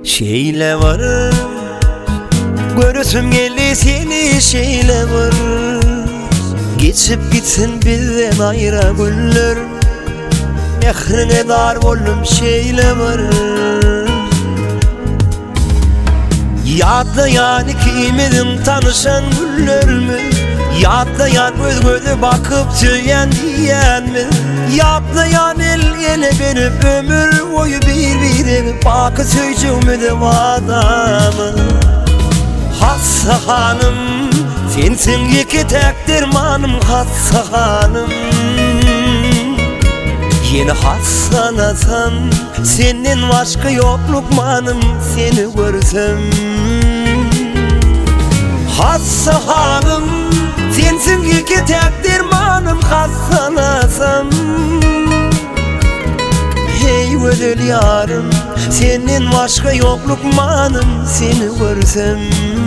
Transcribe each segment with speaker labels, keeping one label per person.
Speaker 1: Şeyle var, görürsün geldi seni şeyle var. Geçip gitsin bizden ayrı günler, ehrine dar oldum şeyle var. Yadlayan ikimizin tanışan günlerimi, yadlayan göz göze bakıp söyleyen diyen mi? Yadlayan el ele verip ömür boyu birbirine bakı söyleyeceğim adamı. Hassa hanım, sensin iki tek dermanım hassa hanım. Yeni hassanasam, senin başka yok lukmanım seni görsem. Hassa hanım, sensin iki tek dermanım hassanasam. Hey ödül yarım, senin başka yok lukmanım seni görsem.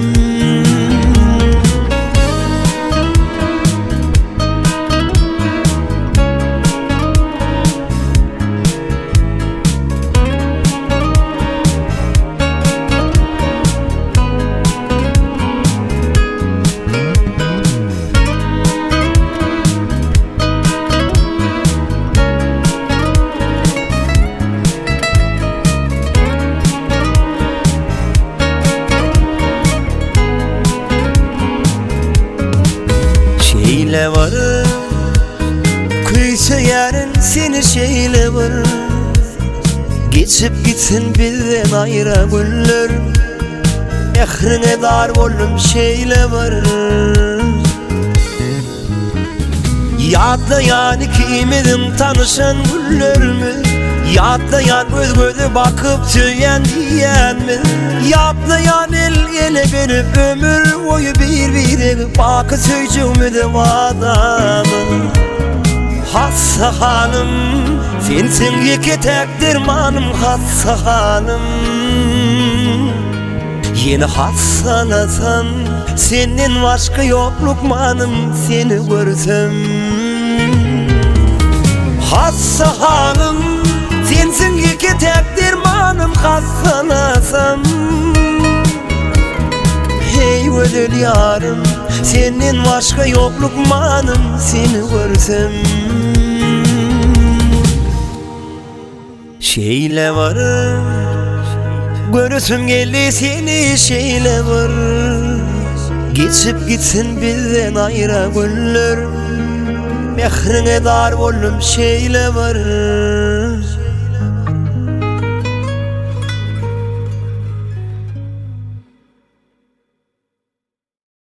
Speaker 1: Şeyle var, kıysa yarın seni şeyle var. Geçip gitsin bizden ayrı günler, ehrine dar oldum şeyle var. Yadlayan ikimizin tanışan günlerimi, yadlayan göz göze bakıp söyleyen diyen mi? Yadlayan el ele verip ömür boyu birbirine bakı söyleyeceğim adamı. Hassa hanım, sensin iki tek dermanım hassa hanım. Yeni hassanasam, senin başka yok lukmanım seni görsem. Hassa hanım, sensin iki tek dermanım hassanasam. Hey ödül yarım, senin başka yok lukmanım seni görsem. Şeyle var, görürsün geldi seni şeyle var. Geçip gitsin bizden ayrı günler, ehrine dar oldum şeyle var.